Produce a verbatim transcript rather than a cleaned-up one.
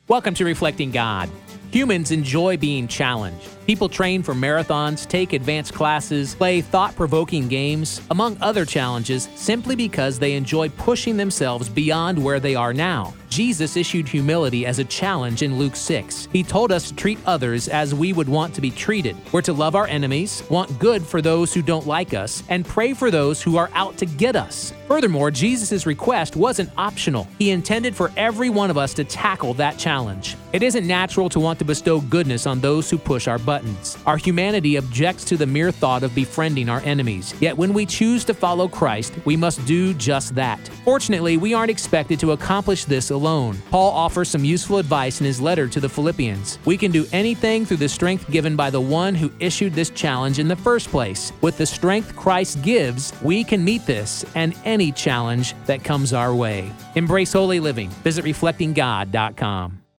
Welcome to Reflecting God. Humans enjoy being challenged. People train for marathons, take advanced classes, play thought-provoking games, among other challenges, simply because they enjoy pushing themselves beyond where they are now. Jesus issued humility as a challenge in Luke six. He told us to treat others as we would want to be treated. We're to love our enemies, want good for those who don't like us, and pray for those who are out to get us. Furthermore, Jesus' request wasn't optional. He intended for every one of us to tackle that challenge. It isn't natural to want to bestow goodness on those who push our buttons. Our humanity objects to the mere thought of befriending our enemies. Yet when we choose to follow Christ, we must do just that. Fortunately, we aren't expected to accomplish this alone. Paul offers some useful advice in his letter to the Philippians. We can do anything through the strength given by the one who issued this challenge in the first place. With the strength Christ gives, we can meet this and any challenge that comes our way. Embrace holy living. Visit reflecting god dot com.